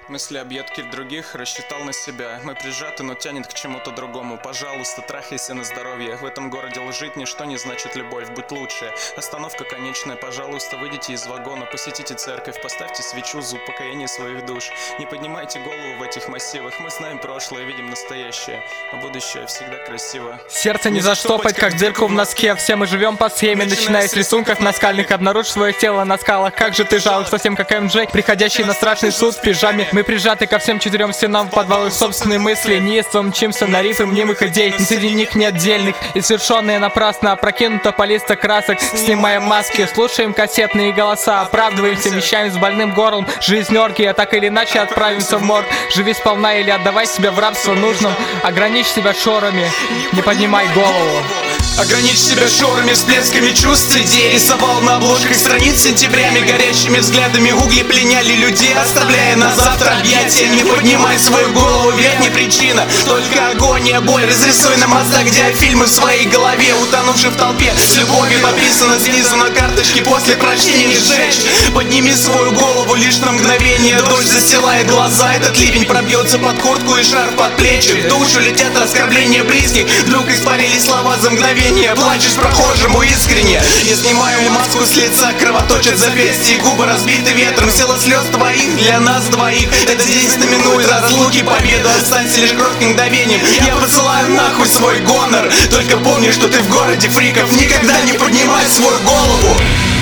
Мысли об едке других рассчитал на себя. Мы прижаты, но тянет к чему-то другому. Пожалуйста, трахайся на здоровье. В этом городе лжить ничто не значит любовь. Будь лучше. Остановка конечная. Пожалуйста, выйдите из вагона, посетите церковь, поставьте свечу за упокоение своих душ. Не поднимайте голову в этих массивах. Мы знаем прошлое, видим настоящее, а будущее всегда красиво. Сердце не заштопать, как дырку в носке. Все мы живем по схеме, начиная с рисунков наскальных. Обнаружь свое тело на скалах. Как же ты жалок, совсем как МД, приходящий на страшный суд в пижаме. Мы прижаты ко всем четырем стенам в подвалах собственной мысли. Неистово мчимся на рифы мнимых идей, но среди них не отдельных. И совершенные напрасно опрокинута палиста красок. Снимаем маски, слушаем кассетные голоса, оправдываемся вещами с больным горлом. Жизнь оргия, так или иначе отправимся в морг. Живи сполна или отдавай себя в рабство нужным. Ограничь себя шорами, не поднимай голову. Ограничь себя шорами, всплесками чувств, идей. Рисовал на обложках страниц сентябрями, горящими взглядами угли пленяли людей, оставляя на завтра объятия. Не поднимай свою голову вверх, не причина, только агония, боль. Разрисуй на мостах диафильмы в своей голове, утонувший в толпе. С любовью написано снизу на карточке, после прочтения не сжечь. Подними свою голову лишь на мгновение. Дождь застилает глаза, этот ливень пробьется под куртку и шарф под плечи. В душу летят оскорбления близких, вдруг испарились слова за мгновение. Плачешь прохожему искренне. Я снимаю маску с лица, кровоточат запястья, губы разбиты ветром. Сила слез твоих для нас двоих. Этот день знаменует разлуки, победу. Останься лишь кротким мгновением. Я посылаю нахуй свой гонор. Только помни, что ты в городе фриков. Никогда не поднимай свою голову.